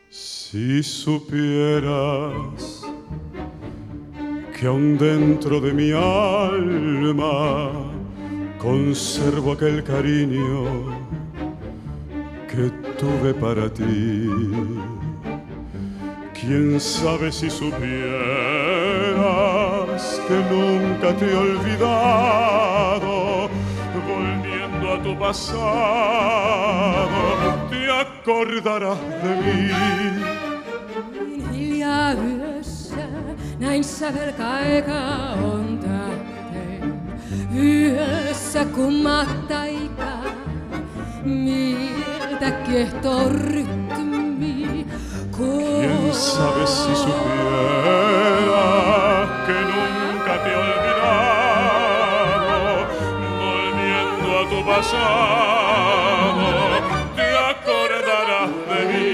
Si supieras que aún dentro de mi alma conservo aquel cariño que tuve para ti. Quién sabe si supieras que nunca te he olvidado, volviendo a tu pasado, te acordarás de mí. Hiljaa yössä näin sävelkaika on tähten. Yössä kummat taika, miltä kehtoo rytmi. Quién sabe si supiera que nunca te he olvidado, volviendo a tu pasado, te acordarás de mí.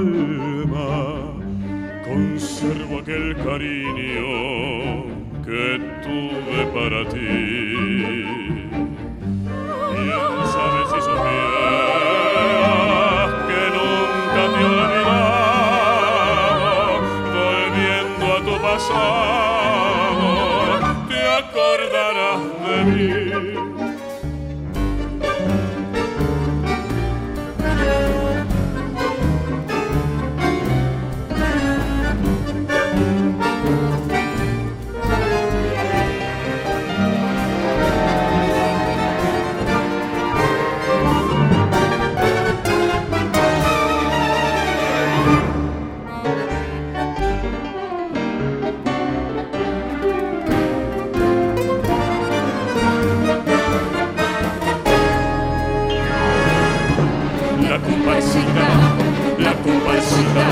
alma conservo aquel cariño que tuve para ti. Quién sabe si supieras que nunca te he olvidado, volviendo a tu pasado, te acordarás de mí. La comparsita